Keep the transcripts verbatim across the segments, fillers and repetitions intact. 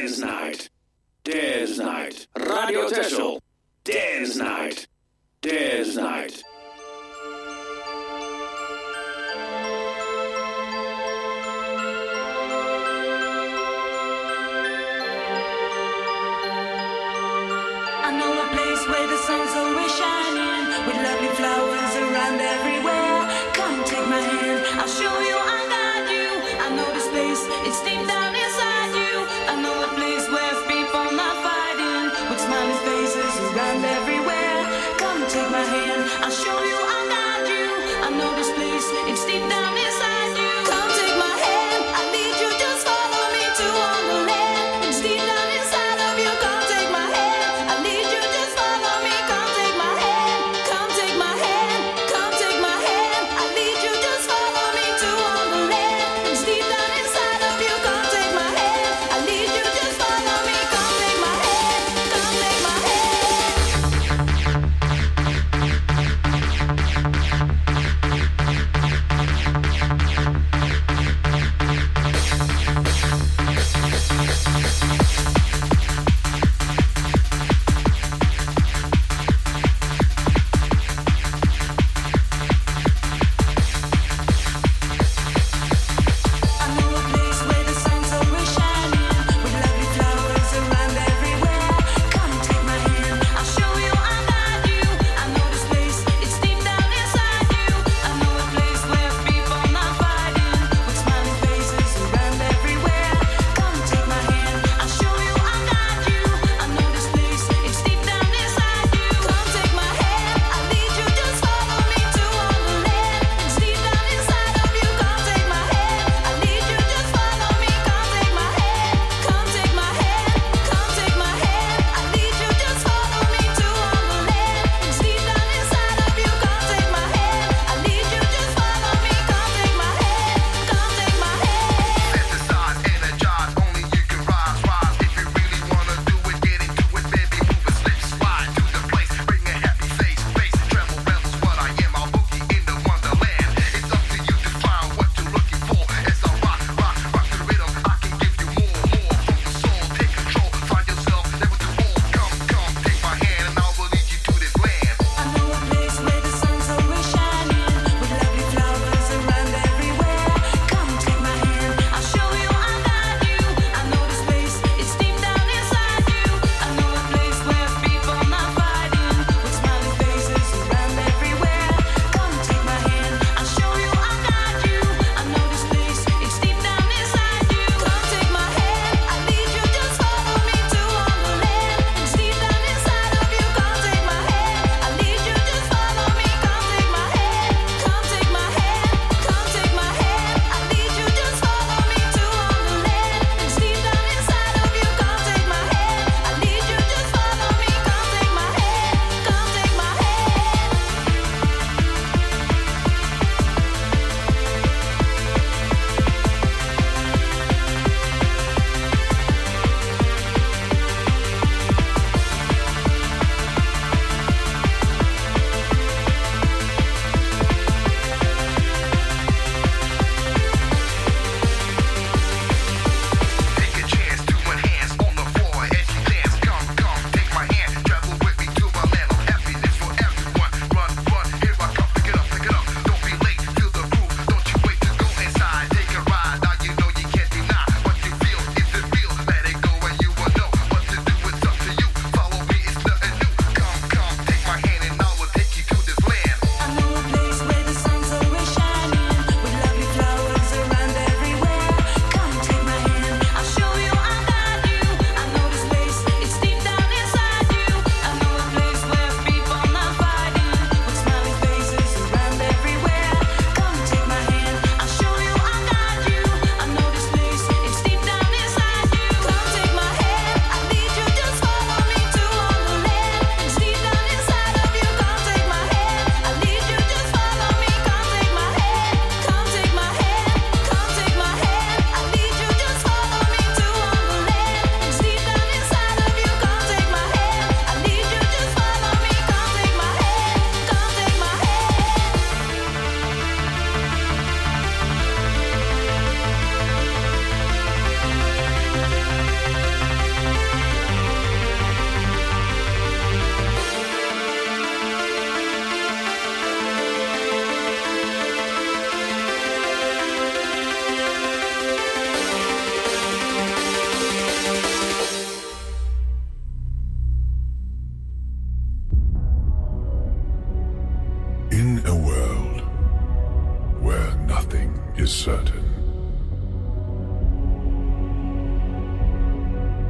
Dance Night. Dance Night. Radio Texel. Dance Night. Dance Night. I know a place where the sun's always shining, with lovely flowers around everywhere. Come take my hand, I'll show you, I'll guide you. I know this place, it's deep down inside you. I know a place where people not fighting, with smiling faces around everywhere. Come take my hand, I'll show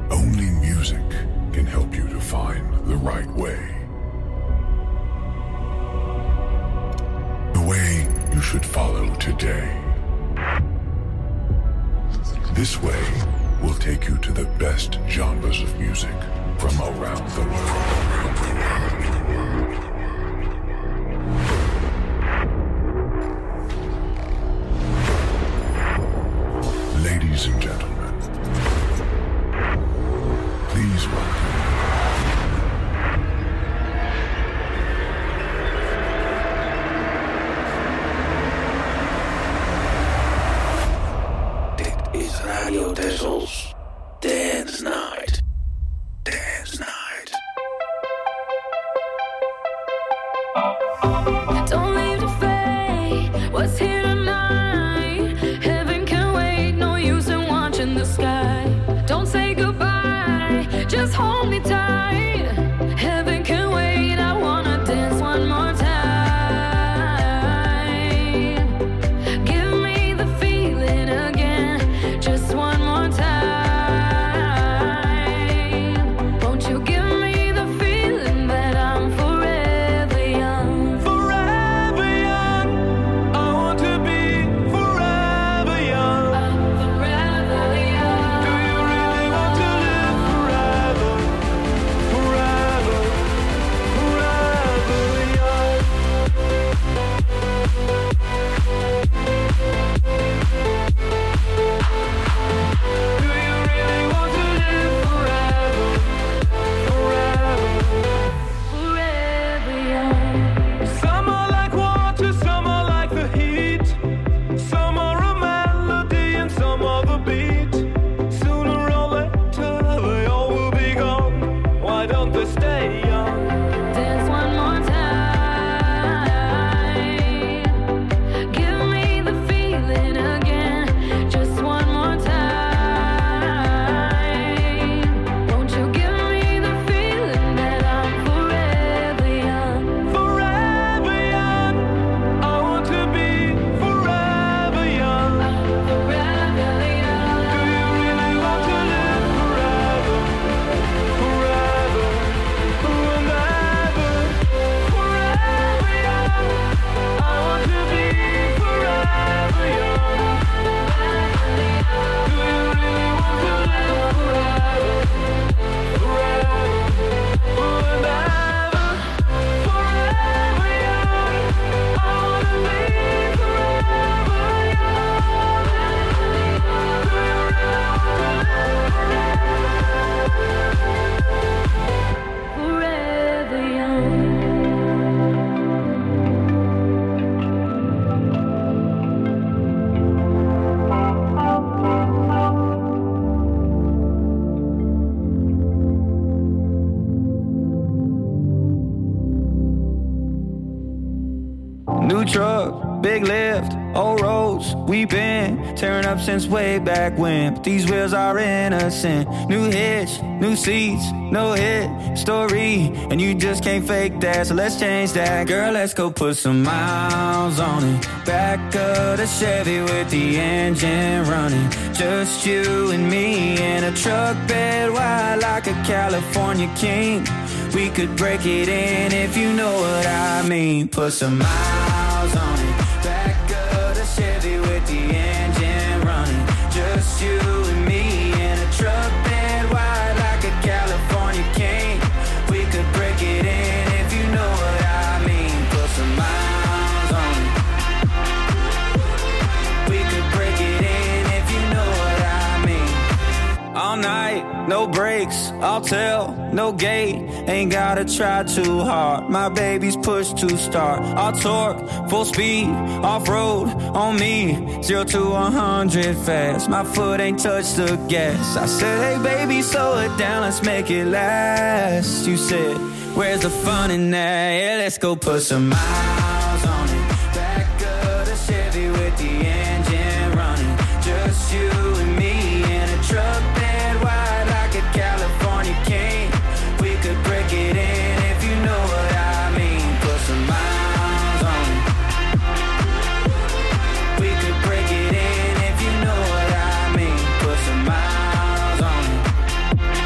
Only music can help you to find the right way. The way you should follow today. This way will take you to the best genres of music from around the world. Ladies and gentlemen, please welcome. Dit is Radio Tessel's Dance Night. Dance Night. Don't leave the fate. What's here tonight? Heaven can wait. No use in watching the sky. Don't say goodbye. Just hold me tight. Heaven can wait. I wanna dance one more time. Give me the feeling again. Just one more time. Won't you give me the feeling that I'm forever young? Forever young, I want to be forever young. I'm forever young. Do you really want to live forever? Forever, forever young. Do you really want to live forever? Forever. Forever young. Some are like water, some are like the heat. Some are a melody and some are the beat. Sooner or later they all will be gone. Why don't they stay young? Dance one more time. Give me the feeling again. Just one more time. Won't you give me the feeling that I'm forever young? Forever young, I want to be forever young. Forever young. Do you really want to live forever? Forever, and ever. Forever young, I want to be forever young. Do you really want to live forever? Forever, and ever. Forever young, I want to be forever young. Forever young. New truck, big lift, old roads, we been tearing up since way back when. But these wheels are innocent. New hitch, new seats, no hit story, and you just can't fake that. So let's change that, girl. Let's go put some miles on it. Back of the Chevy with the engine running. Just you and me in a truck bed wide like a California king. We could break it in if you know what I mean. Put some miles on it. Back of the Chevy with the engine running. Just you and me in a truck bed wide like a California king. We could break it in if you know what I mean. Put some miles on it. We could break it in if you know what I mean. All night, no brakes, I'll tell, no gate. Ain't gotta try too hard. My baby's push to start. I'll torque, full speed, off-road on me. Zero to a hundred fast. My foot ain't touched the gas. I said, hey baby, slow it down, let's make it last. You said, where's the fun in that? Yeah, let's go put some miles on it. Back of the Chevy with the engine running. Just you and me in a truck bed wide like a California king. We could break it in if you know what I mean. Put some miles on it. We could break it in if you know what I mean. Put some miles on it.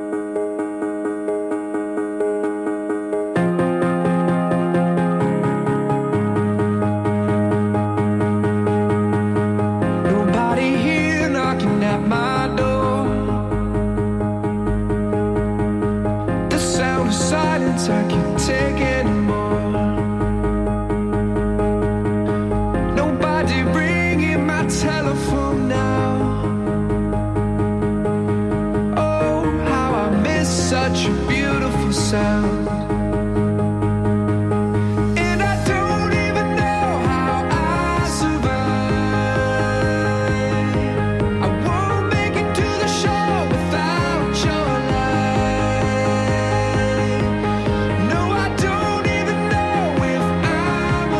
somebody ringing my telephone now. Oh, how I miss such a beautiful sound. And I don't even know how I survive. I won't make it to the shore without your light. No, I don't even know if I'm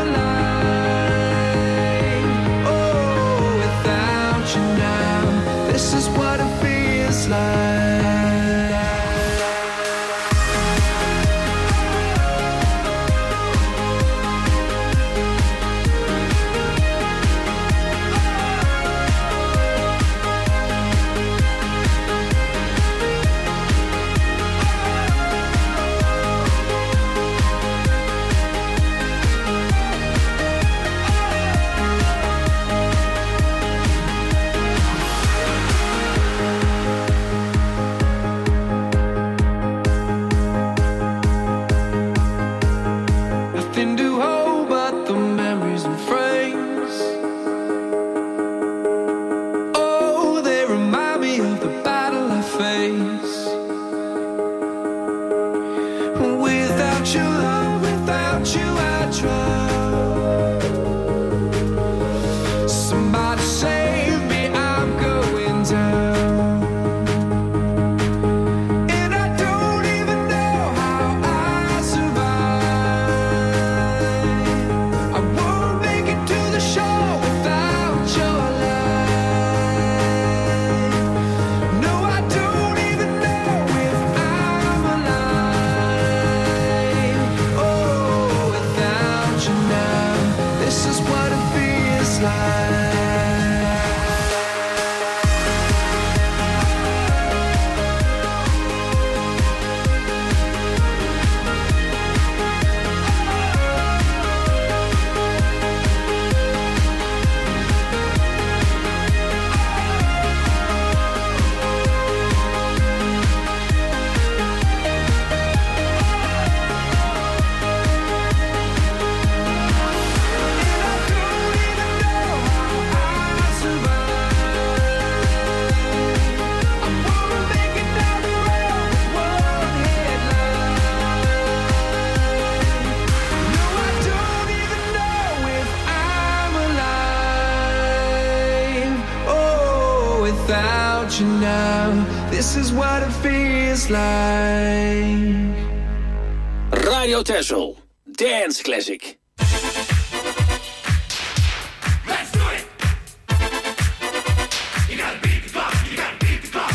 alive. Oh, without you now, this is what it feels like. Nothing to hold but the memories and frames. Oh, they remind me of the battle I face. Without your love, without you I drown. Somebody save me, I'm going down. And I don't even know how I survive. I won't make it to the shore without your light. No, I don't even know if I'm alive. Oh, without you now, this is what it feels like. Without you now, this is what it feels like. Radio Texel, Dance Classic. Let's do it! You gotta beat the clock, you gotta beat the clock.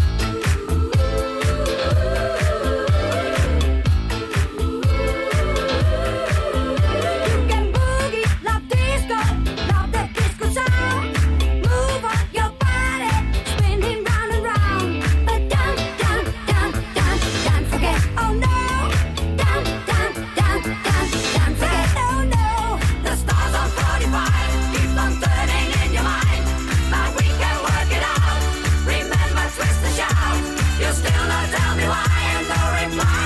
You can boogie, love disco, love the disco sound. Move on your body, spinning round and round. But don't, don't, don't, don't, don't forget, oh no. Don't, don't, don't, don't, don't forget, oh no. The stars on forty-five keep on turning in your mind. But we can work it out. Remember, twist and shout. You still don't tell me why, and no reply.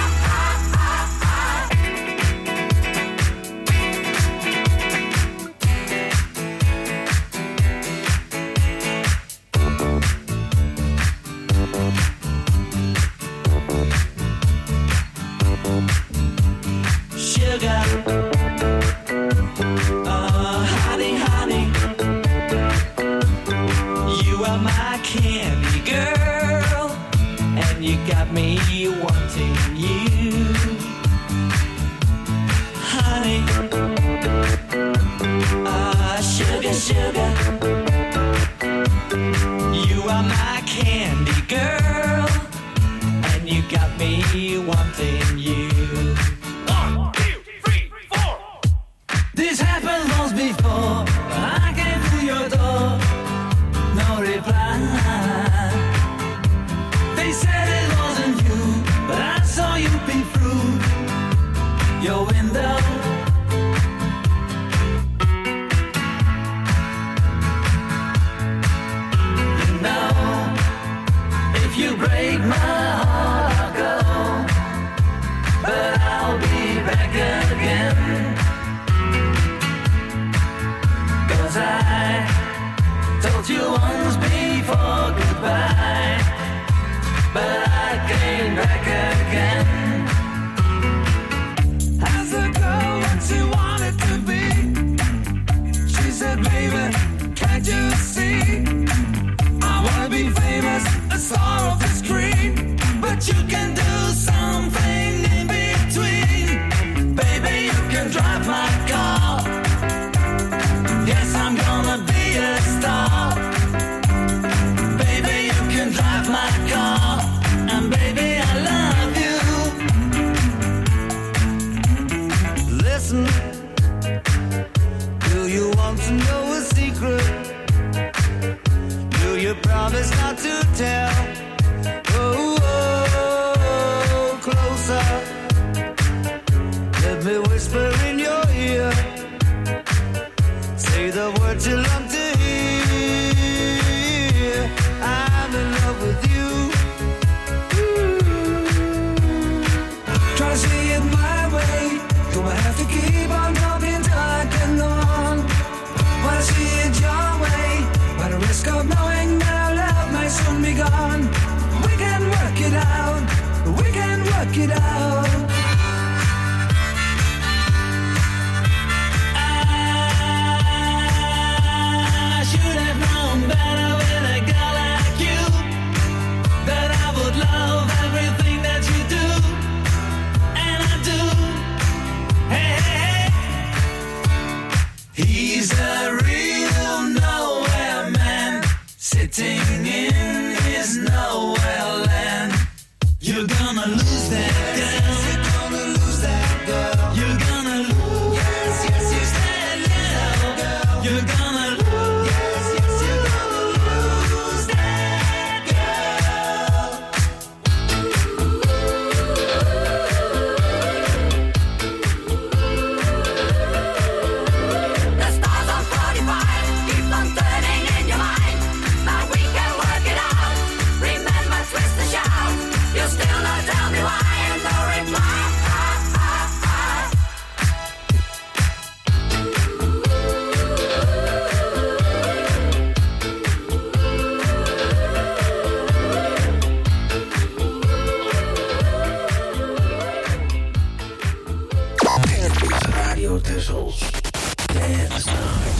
Sugar, uh, honey, honey, you are my candy girl, and you got me wanting you, honey, uh, sugar, sugar, you are my candy girl, and you got me wanting you. This happened once before. I came to your door, no reply. They said it wasn't you, but I saw you peep through your window. You know, if you break my heart, I'll go, but I'll be back again. 'cause I told you once before goodbye, but I came back again. As a girl what she wanted to be, she said, baby, can't you see? I wanna be famous, a star of the screen, but you can do something in between. Baby, you can drive my car. Yes, I'm gonna be a star. Baby, you can drive my car. And baby, I love you. Listen, do you want to know a secret? Do you promise not to tell? Oh, oh, closer. Let me whisper in your ear. Say the words you love to hear. I'm in love with you. Try to see it my way. Do I have to keep on talking till I can go on? Wanna see it your way, by the risk of knowing that our love may soon be gone. We can work it out. We can work it out. Sitting in his nowhere land. You're gonna lose that girl. You're gonna lose that girl. You're gonna lose. Yes, yes, yes, that girl. You're gonna lose. Yes, yes, you're gonna lose that girl. The stars on forty-five keep on turning in your mind. But we can work it out. Remember, twist the shout. You still not tell me why, and no reply. Radio Tessels. Dance Night.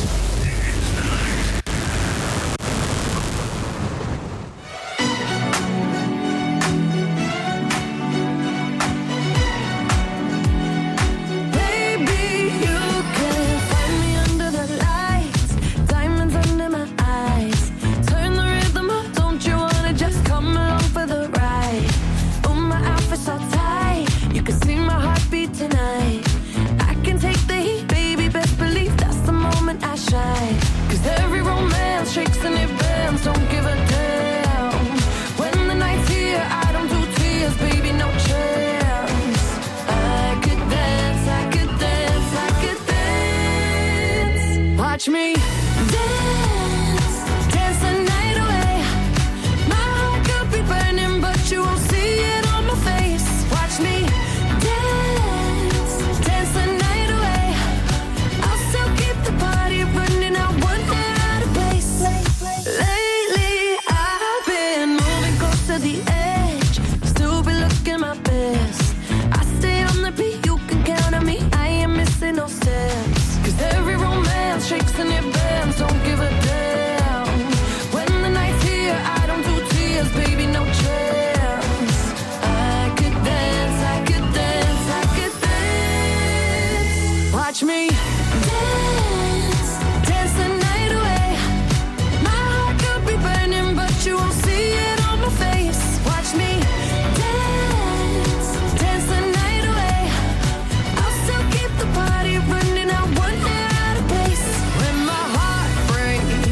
Baby, you can find me under the lights, diamonds under my eyes. Turn the rhythm up, don't you wanna just come along for the ride? Oh, my outfit's so tight, you can see my heartbeat tonight. I can take the heat, baby, best believe that's the moment I shine. 'Cause every romance shakes and it bends, don't give a damn. When the night's here, I don't do tears, baby, no chance. I could dance, I could dance, I could dance. Watch me dance, dance the night away. My heart could be burning, but you won't see it on my face. Watch me dance, dance the night away. I'll still keep the party running, I won't get out of place. Lately, I've been moving close to the edge, still be looking my best. I stay on the beat, you can count on me, I ain't missing no steps. 'Cause every romance shakes and it bends, don't give a damn. When the night's here, I don't do tears, baby, no chance. I could dance, I could dance, I could dance. Watch me dance, dance the night away. My heart could be burning, but you won't see it on my face. Watch me dance, dance the night away. I'll still keep the party running, I won't get out of place. When my heart breaks,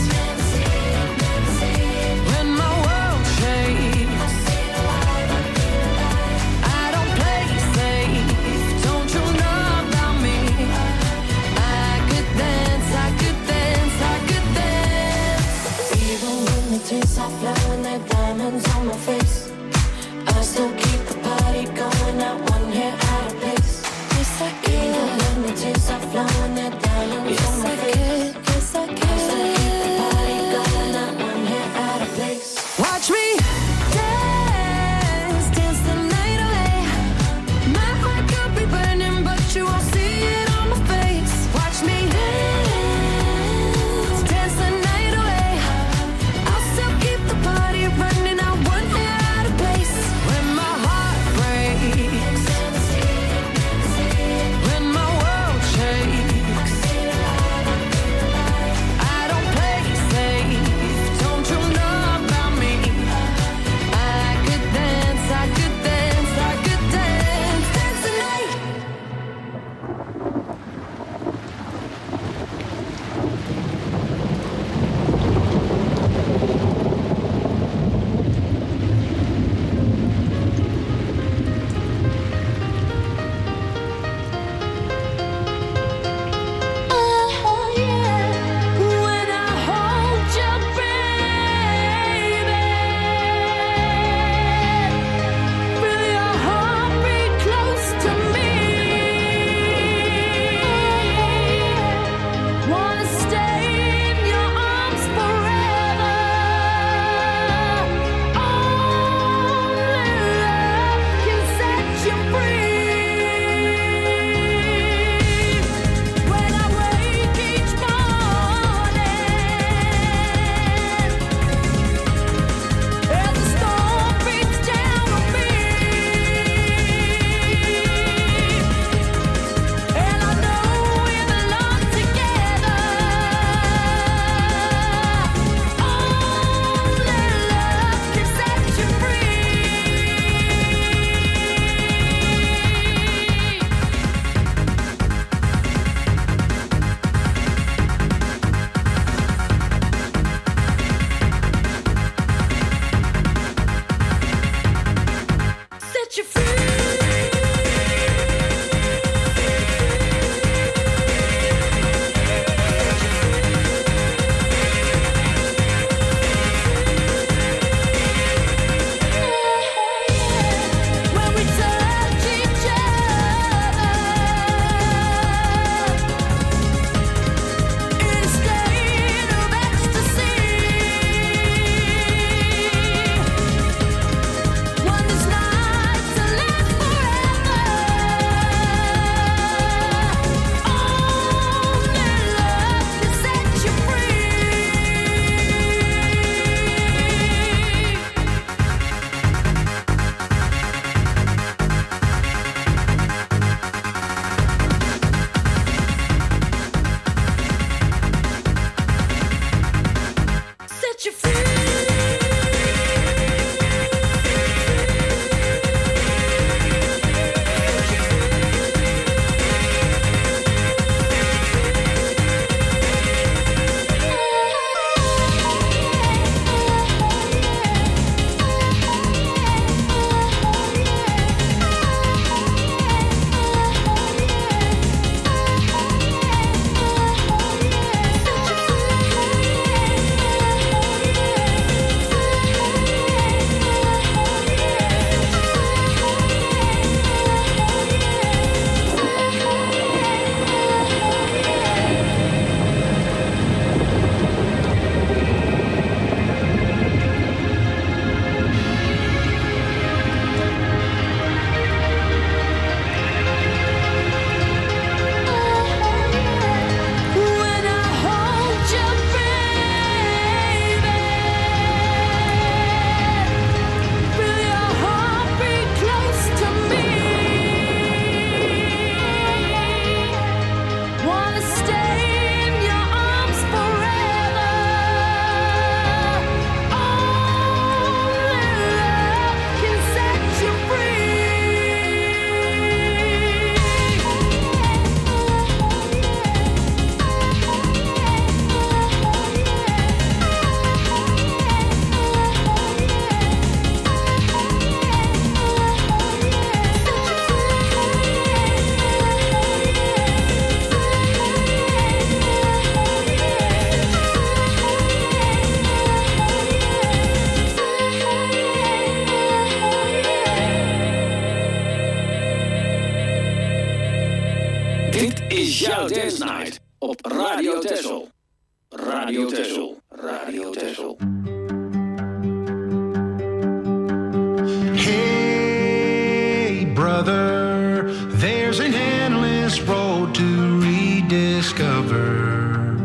when my world shakes, I don't play safe, don't you know about me? op Radio Texel. Radio Texel. Radio Texel. Hey brother, there's an endless road to rediscover.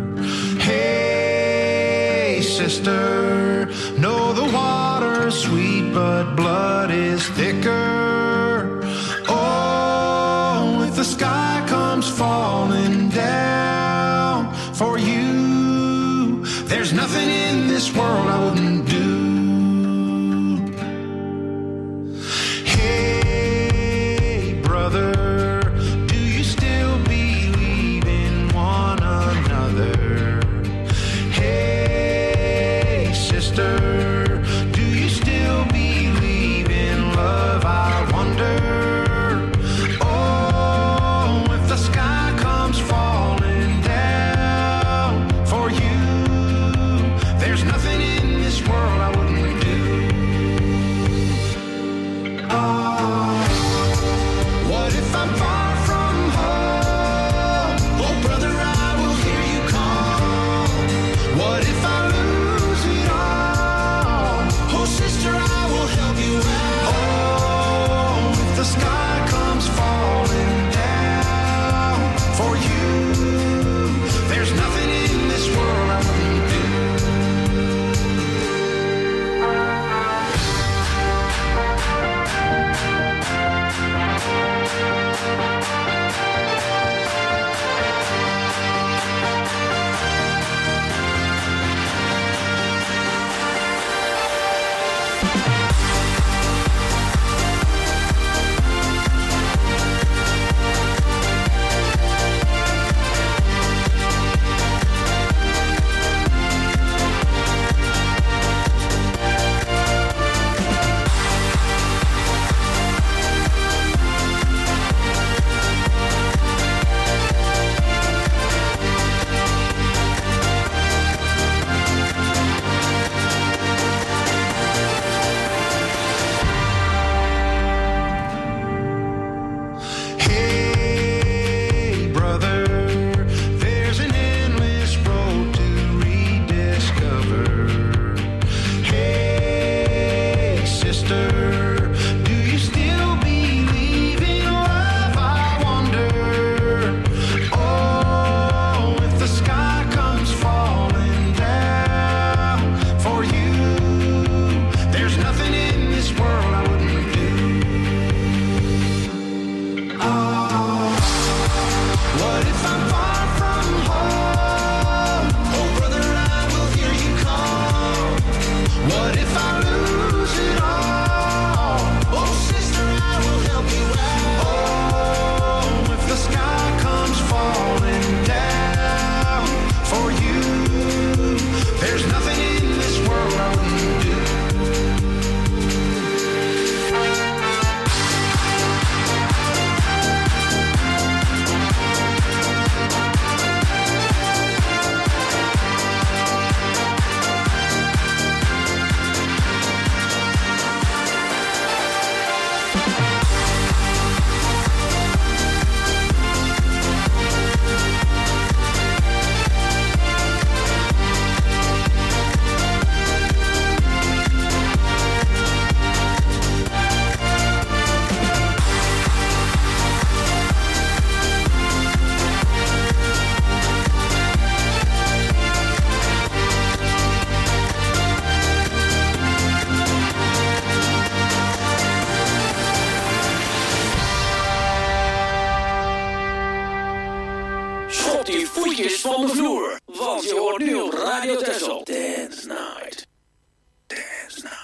Hey sister, know the water's sweet but blood is thicker. Oh, if the sky comes falling down for you, there's nothing in this world I wouldn't do. Hey brother, do you still believe in one another? Hey sister, do you still believe in love? I wonder. Oh, if the sky comes falling down for you, there's nothing in this world I wouldn't do. Oh, what if I'm far from home? Oh, brother, I will hear you call. What if I lose it all? Oh, sister, I will help you out. Oh, if the sky comes falling down for you, there's nothing in this world I wouldn't do. Hey brother, there's an endless road to rediscover. Hey sister, do you still believe in love? I wonder. Oh, if the sky comes falling down for you, there's nothing in this world I wouldn't do. Oh, what if I'm far from home? Oh, brother, I will hear you call. What if I lose it all? Oh, sister, I will help you out. Oh, if the sky comes falling down for you, there's nothing in this world I wouldn't do. Schop die voetjes van de vloer, want je hoort nu op Radio Texel. Dance Night. Dance Night.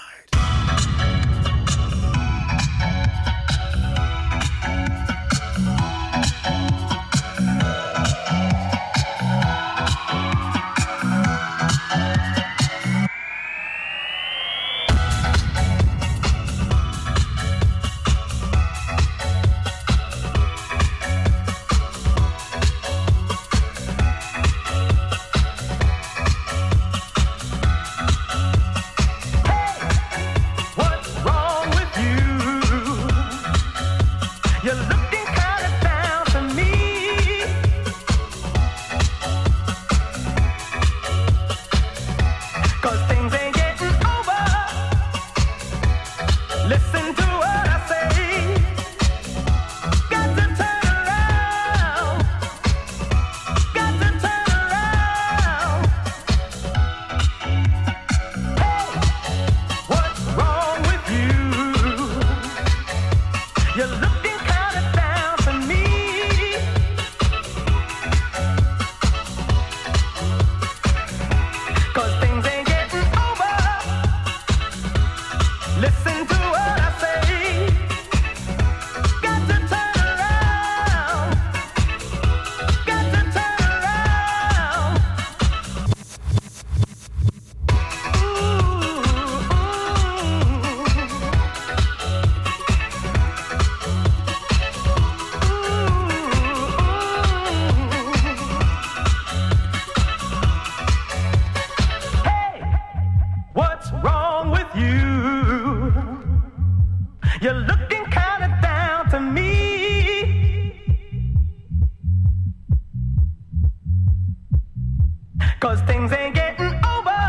'cause things ain't getting over.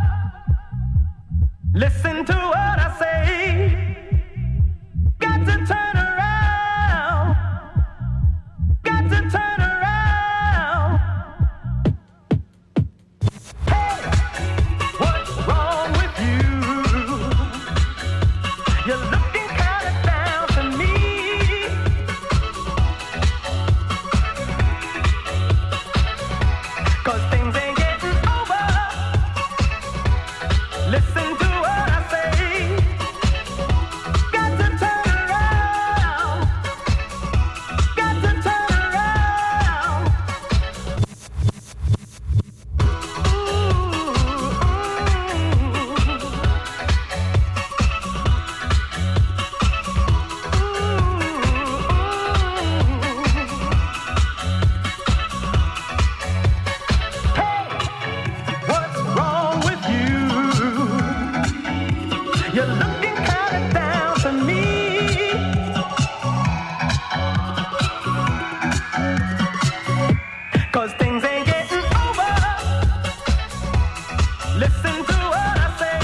Listen to what I say. Got to turn around. Got to turn around. Hey, what's wrong with you? You're looking kind of down to me. 'Cause things ain't getting over. Listen to what I say. Got to turn around. Got to turn around. Hey, what's wrong with you? You're looking kind of down to me. 'Cause things ain't getting over. Listen to what I say.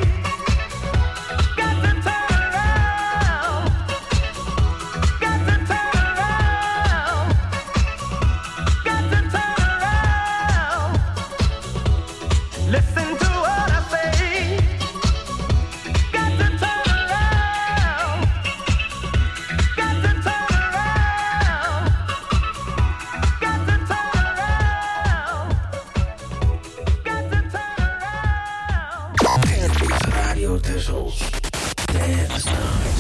Got to turn around. Got to turn around. Got to turn around. Listen to what I say. Got to turn around. Got to turn around. Got to turn around. Got to turn around. Radio Texel. Dance Night.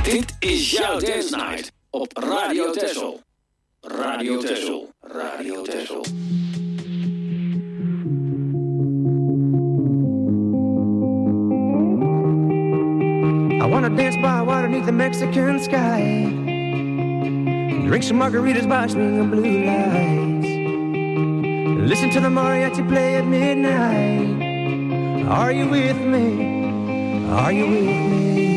Dit is jouw Dance Night op Radio Texel. Radio Texel. Radio Texel. I wanna dance by water beneath the Mexican sky. Drink some margaritas by swinging blue lights. Listen to the mariachi play at midnight. Are you with me? Are you with me?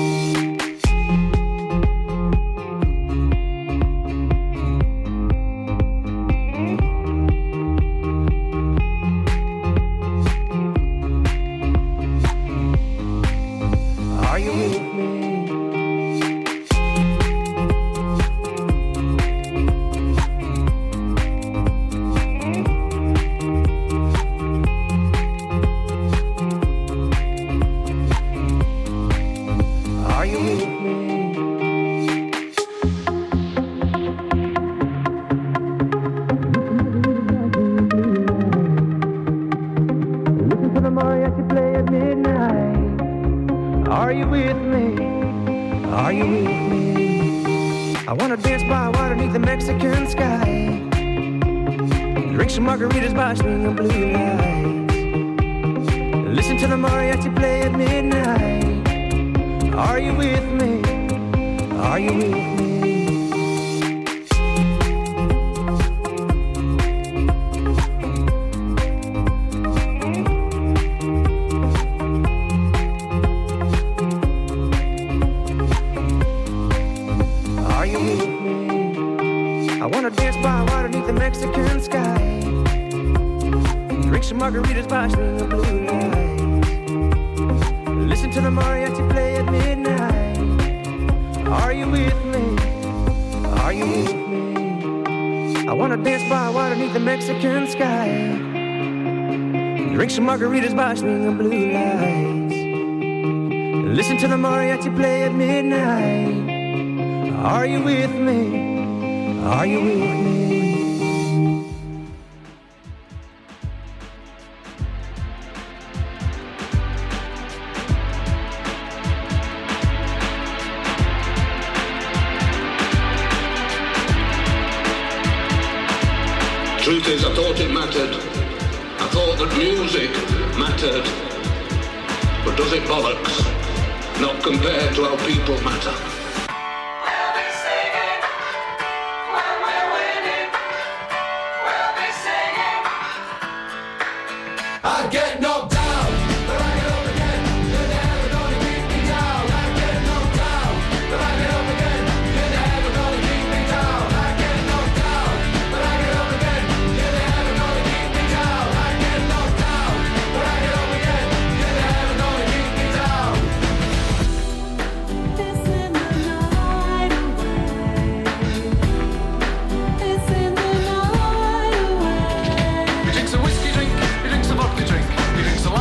Margaritas by swinging blue lights. Listen to the mariachi play at midnight. Are you with me? Are you with me? Truth is, I thought it mattered. I thought that music mattered, but does it bollocks? Not compared to how people matter. We'll be singing when we're winning. We'll be singing. I get knocked down, but I get up again. You're never gonna keep me down. I get knocked down, but I get up again. You're never gonna keep me down. I get knocked down, but I get up again. You're never gonna keep me down. I get knocked down, but I get up again. You're never gonna keep me down. It's in the night away. It's in the night away. He drinks a whiskey drink, he drinks a vodka drink, he drinks a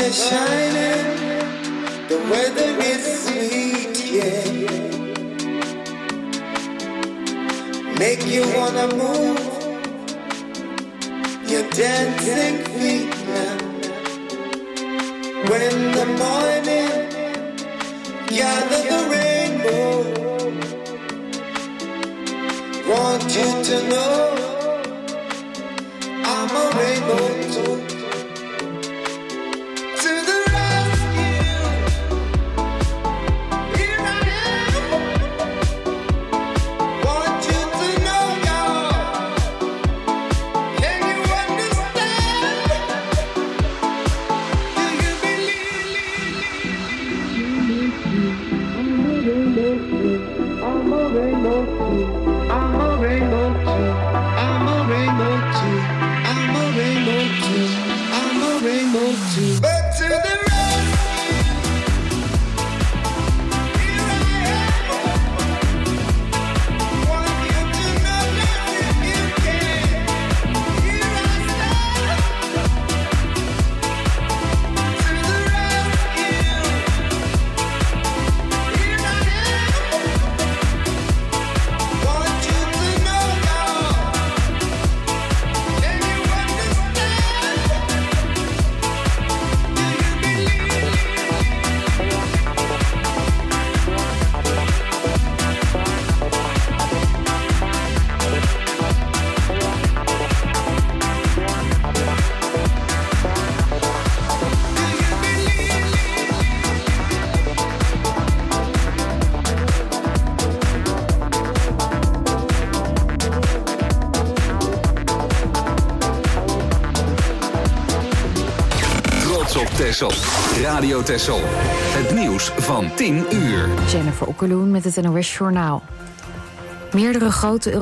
is shining, the weather is sweet, yeah. Make you wanna move your dancing feet now. When the morning gather the rainbow, want you to know I'm a rainbow too. To the rescue, here I am. Want you to know, y'all. Can you understand? Do you believe? I'm a rainbow too. I'm a rainbow too. I'm a rainbow too. I'm a rainbow too. I'm a rainbow too. But to the rescue, here I am. Want you to know that if you can, here I stand. To the rescue, here I am. Want you to know, y'all. Can you understand? Do you believe? Trots op Texel. Radio Texel. Het nieuws van tien uur. Jennifer Okkeloen met het N O S Journaal. Meerdere grote